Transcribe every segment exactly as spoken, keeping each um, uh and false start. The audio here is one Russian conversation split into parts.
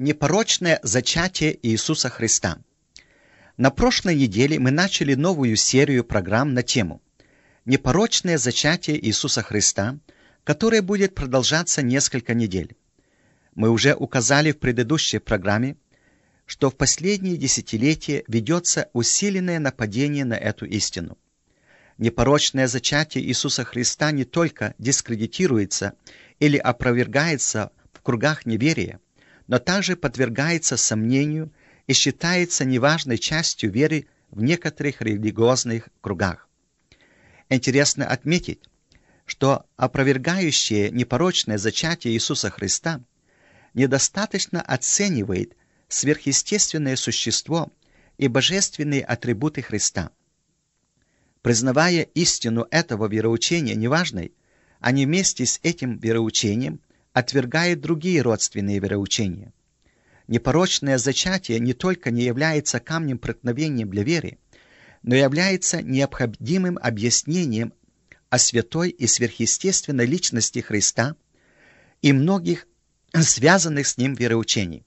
Непорочное зачатие Иисуса Христа. На прошлой неделе мы начали новую серию программ на тему «Непорочное зачатие Иисуса Христа», которая будет продолжаться несколько недель. Мы уже указали в предыдущей программе, что в последние десятилетия ведется усиленное нападение на эту истину. Непорочное зачатие Иисуса Христа не только дискредитируется или опровергается в кругах неверия, но также подвергается сомнению и считается неважной частью веры в некоторых религиозных кругах. Интересно отметить, что опровергающее непорочное зачатие Иисуса Христа недостаточно оценивает сверхъестественное существо и божественные атрибуты Христа. Признавая истину этого вероучения неважной, они вместе с этим вероучением отвергают другие родственные вероучения. Непорочное зачатие не только не является камнем преткновения для веры, но является необходимым объяснением о святой и сверхъестественной личности Христа и многих связанных с ним вероучений.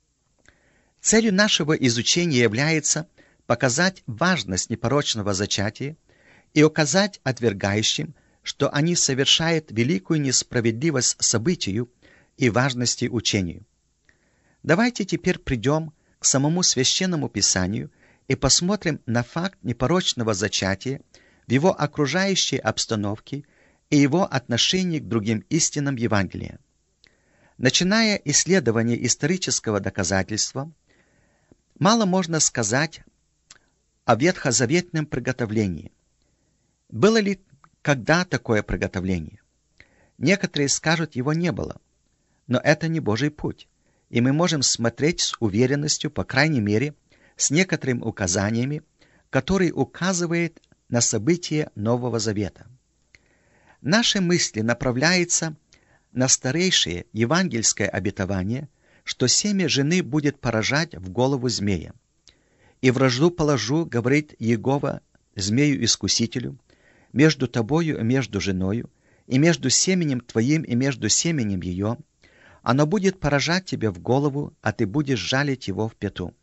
Целью нашего изучения является показать важность непорочного зачатия и указать отвергающим, что они совершают великую несправедливость событию и важности учению. Давайте теперь придем к самому Священному Писанию и посмотрим на факт непорочного зачатия в его окружающей обстановке и его отношении к другим истинам Евангелия. Начиная исследование исторического доказательства, мало можно сказать о ветхозаветном приготовлении. Было ли когда такое приготовление? Некоторые скажут, его не было. Но это не Божий путь, и мы можем смотреть с уверенностью, по крайней мере, с некоторыми указаниями, которые указывают на события Нового Завета. Наши мысли направляются на старейшее евангельское обетование, что семя жены будет поражать в голову змея. «И вражду положу, говорит Иегова, змею-искусителю, между тобою и между женою, и между семенем твоим и между семенем ее, оно будет поражать тебя в голову, а ты будешь жалить его в пяту».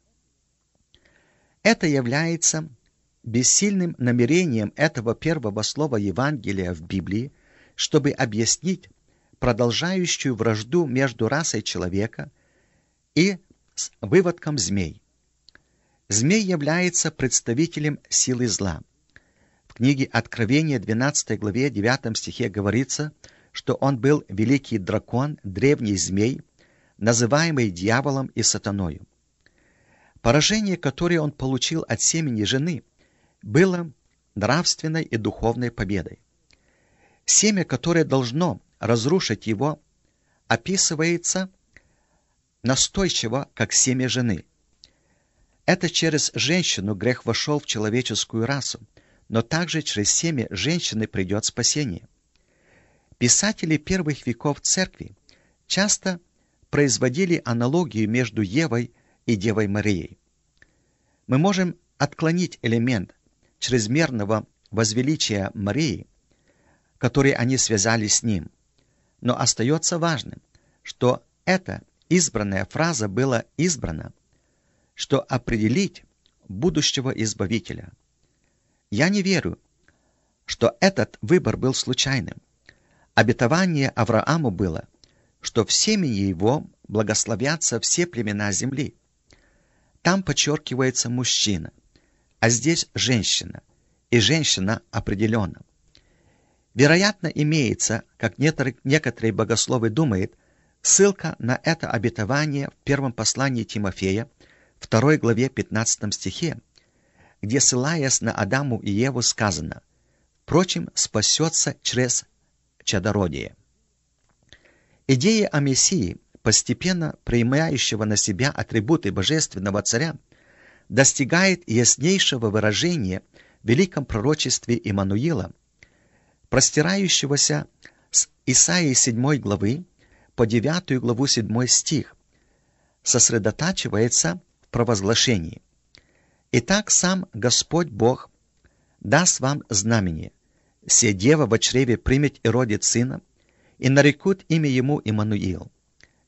Это является бессильным намерением этого первого слова Евангелия в Библии, чтобы объяснить продолжающую вражду между расой человека и с выводком змей. Змей является представителем силы зла. В книге Откровения, двенадцатой главе, девятом стихе говорится, что он был великий дракон, древний змей, называемый дьяволом и сатаною. Поражение, которое он получил от семени жены, было нравственной и духовной победой. Семя, которое должно разрушить его, описывается настойчиво, как семя жены. Это через женщину грех вошел в человеческую расу, но также через семя женщины придет спасение. Писатели первых веков церкви часто производили аналогию между Евой и Девой Марией. Мы можем отклонить элемент чрезмерного возвеличия Марии, который они связали с ним, но остается важным, что эта избранная фраза была избрана, что определить будущего Избавителя. Я не верю, что этот выбор был случайным. Обетование Аврааму было, что в семени его благословятся все племена земли. Там подчеркивается мужчина, а здесь женщина, и женщина определенно. Вероятно, имеется, как некоторые богословы думают, ссылка на это обетование в первом послании Тимофея, второй главе пятнадцатом стихе, где, ссылаясь на Адаму и Еву, сказано: «Впрочем, спасется через чадородие». Идея о Мессии, постепенно принимающего на себя атрибуты Божественного Царя, достигает яснейшего выражения в великом пророчестве Иммануила, простирающегося с Исаии седьмой главы по девятую главу седьмой стих, сосредотачивается в провозглашении: «Итак, сам Господь Бог даст вам знамение. Се дева во чреве примет и родит сына, и нарекут имя ему Иммануил».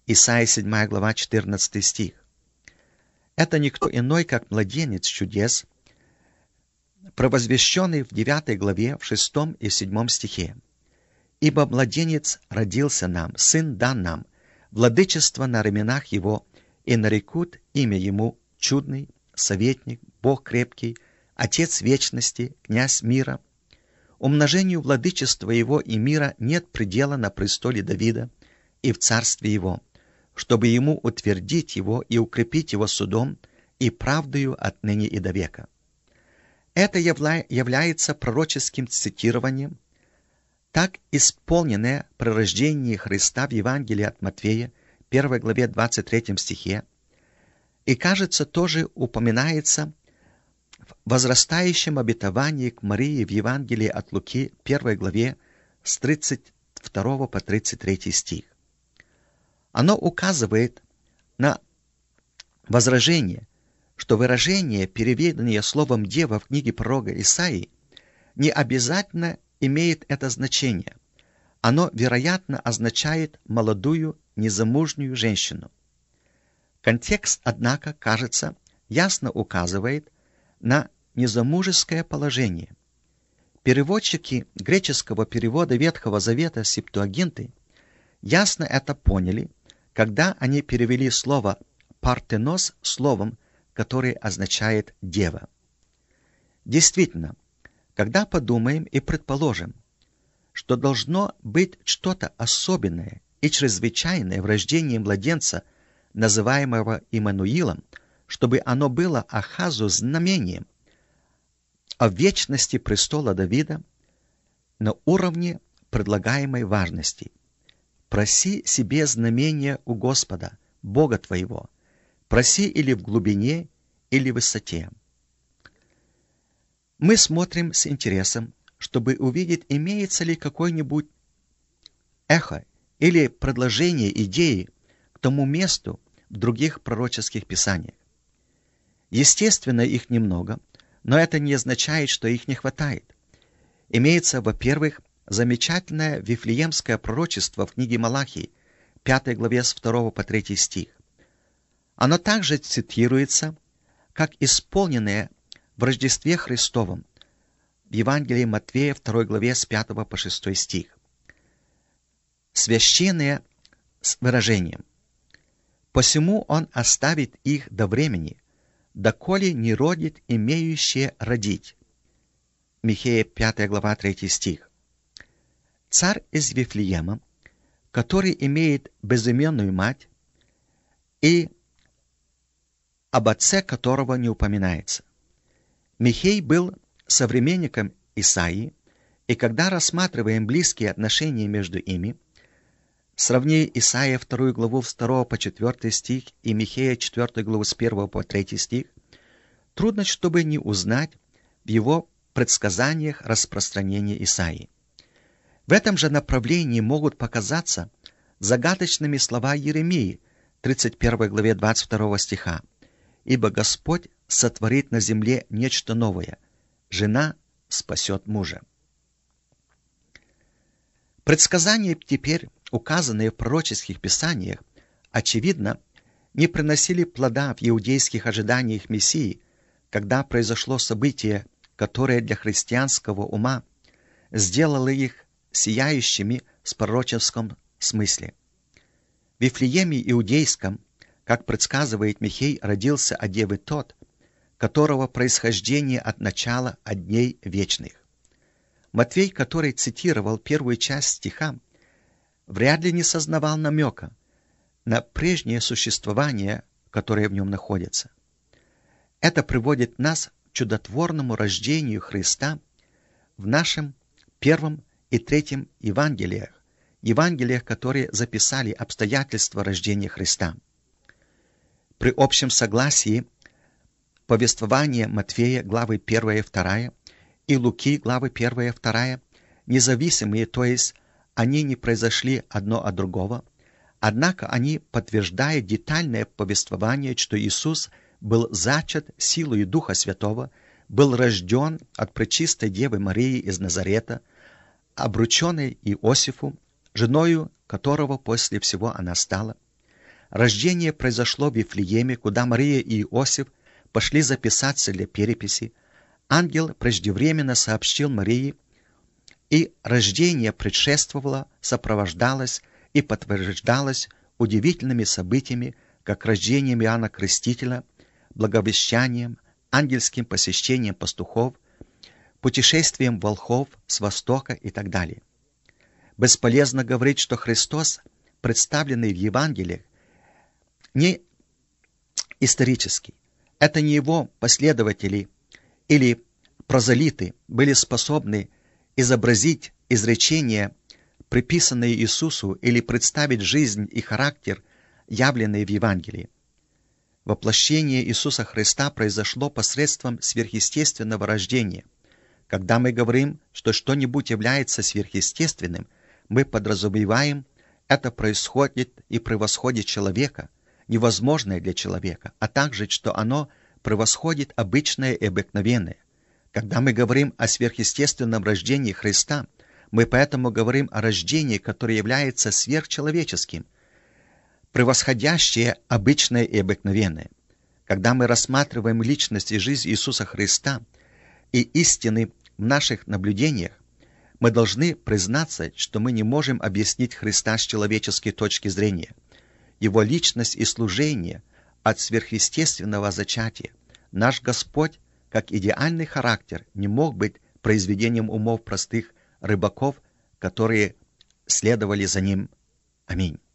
Исайя седьмая глава, четырнадцатый стих. Это никто иной, как младенец чудес, провозвещенный в девятой главе, в шестом и седьмом стихе. «Ибо младенец родился нам, сын дан нам, владычество на раменах его, и нарекут имя ему чудный, советник, Бог крепкий, Отец вечности, князь мира. Умножению владычества его и мира нет предела на престоле Давида и в царстве его, чтобы ему утвердить его и укрепить его судом и правдою отныне и до века». Это явля... является пророческим цитированием, так исполненное при рождении Христа в Евангелии от Матфея, первой главе, двадцать третьем стихе, и, кажется, тоже упоминается в возрастающем обетовании к Марии в Евангелии от Луки, первой главе, с тридцать второго по тридцать третий стих. Оно указывает на возражение, что выражение, переведенное словом «дева» в книге пророка Исаии, не обязательно имеет это значение. Оно, вероятно, означает молодую, незамужнюю женщину. Контекст, однако, кажется, ясно указывает на незамужеское положение. Переводчики греческого перевода Ветхого Завета Септуагинты ясно это поняли, когда они перевели слово «партенос» словом, которое означает «дева». Действительно, когда подумаем и предположим, что должно быть что-то особенное и чрезвычайное в рождении младенца, называемого Иммануилом, чтобы оно было Ахазу знамением о вечности престола Давида на уровне предлагаемой важности. Проси себе знамения у Господа, Бога твоего. Проси или в глубине, или в высоте. Мы смотрим с интересом, чтобы увидеть, имеется ли какое-нибудь эхо или предложение идеи к тому месту в других пророческих писаниях. Естественно, их немного, но это не означает, что их не хватает. Имеется, во-первых, замечательное вифлеемское пророчество в книге Малахии, пятой главе с второго по третий стих. Оно также цитируется, как исполненное в Рождестве Христовом в Евангелии Матфея, второй главе с пятого по шестой стих. Священное с выражением: «Посему он оставит их до времени, доколе не родит имеющие родить». Михея, пятая глава, третий стих. Царь из Вифлеема, который имеет безыменную мать и об отце которого не упоминается. Михей был современником Исаии, и когда рассматриваем близкие отношения между ими, сравни Исаия вторую главу с второго по четвёртый стих и Михея четвёртую главу с первого по третий стих, трудно, чтобы не узнать в его предсказаниях распространение Исаии. В этом же направлении могут показаться загадочными слова Иеремии, тридцать первой главе двадцать второго стиха: «Ибо Господь сотворит на земле нечто новое, жена спасет мужа». Предсказания, теперь указанные в пророческих писаниях, очевидно, не приносили плода в иудейских ожиданиях Мессии, когда произошло событие, которое для христианского ума сделало их сияющими в пророческом смысле. В Вифлееме иудейском, как предсказывает Михей, родился от девы тот, которого происхождение от начала от дней вечных. Матвей, который цитировал первую часть стиха, вряд ли не сознавал намека на прежнее существование, которое в нем находится. Это приводит нас к чудотворному рождению Христа в нашем первом и третьем Евангелиях, Евангелиях, которые записали обстоятельства рождения Христа. При общем согласии повествования Матфея, главы первая и вторая, и Луки, главы первая и вторая, независимые, то есть они не произошли одно от другого, однако они подтверждают детальное повествование, что Иисус был зачат силой Духа Святого, был рожден от пречистой Девы Марии из Назарета, обрученной Иосифу, женою которого после всего она стала, Рождение произошло в Вифлееме, куда Мария и Иосиф пошли записаться для переписи. Ангел преждевременно сообщил Марии, и рождение предшествовало, сопровождалось и подтверждалось удивительными событиями, как рождением Иоанна Крестителя, благовещанием, ангельским посещением пастухов, путешествием волхвов с востока и так далее. Бесполезно говорить, что Христос, представленный в Евангелиях, не исторический. Это не его последователи или прозелиты были способны изобразить изречения, приписанные Иисусу, или представить жизнь и характер, явленные в Евангелии. Воплощение Иисуса Христа произошло посредством сверхъестественного рождения. Когда мы говорим, что что-нибудь является сверхъестественным, мы подразумеваем, это происходит и превосходит человека, невозможное для человека, а также, что оно превосходит обычное и обыкновенное. Когда мы говорим о сверхъестественном рождении Христа, мы поэтому говорим о рождении, которое является сверхчеловеческим, превосходящее обычное и обыкновенное. Когда мы рассматриваем личность и жизнь Иисуса Христа и истины в наших наблюдениях, мы должны признаться, что мы не можем объяснить Христа с человеческой точки зрения. Его личность и служение от сверхъестественного зачатия. Наш Господь, как идеальный характер, не мог быть произведением умов простых рыбаков, которые следовали за Ним. Аминь.